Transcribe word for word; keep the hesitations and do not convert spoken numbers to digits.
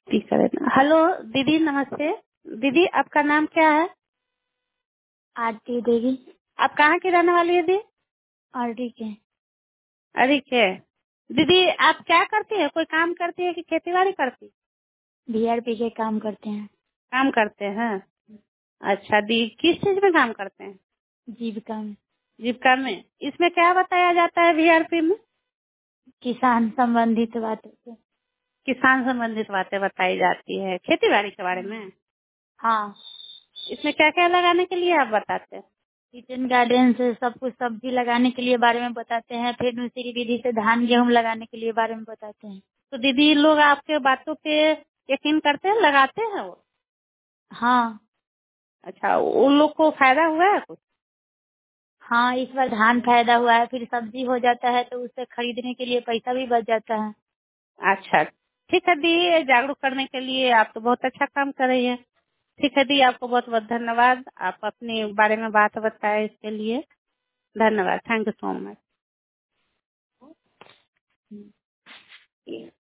ठीक है ना। हेलो दीदी, नमस्ते। दीदी आपका नाम क्या है? आरती देवी। आप कहाँ की रहने वाली है दीदी? आरती के। अरे के दीदी, आप क्या करती है? कोई काम करती है कि खेती बाड़ी करती? बीआरपी के काम करते हैं। काम करते हैं। अच्छा दी, किस चीज में काम करते हैं? जीविका में। जीविका में। इसमें क्या बताया जाता है वीआरपी में? किसान संबंधित बातों पे। किसान संबंधित बातें बताई जाती है, खेती बाड़ी के बारे में। हाँ। इसमें क्या क्या लगाने के लिए आप बताते हैं? किचन गार्डन से सब कुछ सब्जी लगाने के लिए बारे में बताते हैं, फिर दूसरी विधि से धान गेहूं लगाने के लिए बारे में बताते हैं। तो दीदी लोग आपके बातों पे यकीन करते हैं, लगाते हैं वो? हाँ। अच्छा, उन लोग को फायदा हुआ है कुछ? हाँ, इस बार धान फायदा हुआ है, फिर सब्जी हो जाता है तो उससे खरीदने के लिए पैसा भी बच जाता है। अच्छा, ठीक है दी, जागरूक करने के लिए आप तो बहुत अच्छा काम कर रही है। ठीक है दी, आपको बहुत बहुत धन्यवाद। आप अपने बारे में बात बताए इसके लिए धन्यवाद। Thank you so much.